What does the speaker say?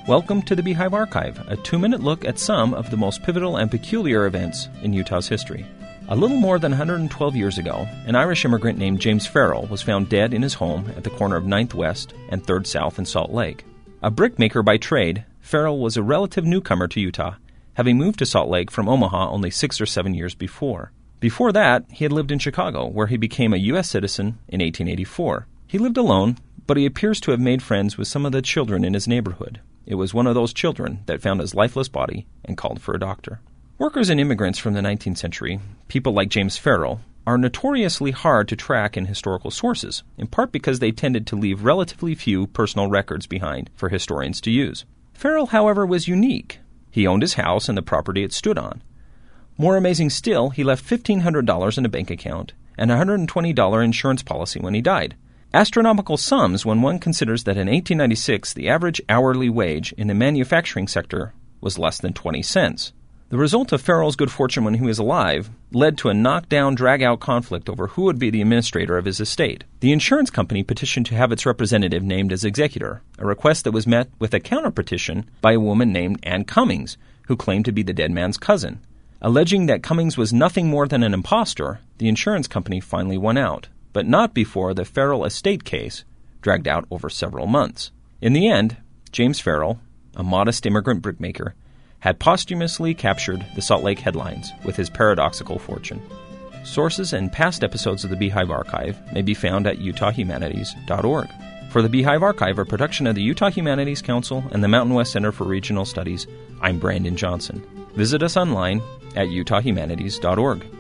Welcome to the Beehive Archive, a 2-minute look at some of the most pivotal and peculiar events in Utah's history. A little more than 112 years ago, an Irish immigrant named James Farrell was found dead in his home at the corner of 9th West and 3rd South in Salt Lake. A brickmaker by trade, Farrell was a relative newcomer to Utah, having moved to Salt Lake from Omaha only 6 or 7 years before. Before that, he had lived in Chicago, where he became a U.S. citizen in 1884. He lived alone, but he appears to have made friends with some of the children in his neighborhood. It was one of those children that found his lifeless body and called for a doctor. Workers and immigrants from the 19th century, people like James Farrell, are notoriously hard to track in historical sources, in part because they tended to leave relatively few personal records behind for historians to use. Farrell, however, was unique. He owned his house and the property it stood on. More amazing still, he left $1,500 in a bank account and a $120 insurance policy when he died. Astronomical sums when one considers that in 1896 the average hourly wage in the manufacturing sector was less than 20 cents. The result of Farrell's good fortune when he was alive led to a knockdown, drag-out conflict over who would be the administrator of his estate. The insurance company petitioned to have its representative named as executor, a request that was met with a counter-petition by a woman named Ann Cummings, who claimed to be the dead man's cousin. Alleging that Cummings was nothing more than an impostor, the insurance company finally won out, but not before the Farrell estate case dragged out over several months. In the end, James Farrell, a modest immigrant brickmaker, had posthumously captured the Salt Lake headlines with his paradoxical fortune. Sources and past episodes of the Beehive Archive may be found at utahhumanities.org. For the Beehive Archive, a production of the Utah Humanities Council and the Mountain West Center for Regional Studies, I'm Brandon Johnson. Visit us online at utahhumanities.org.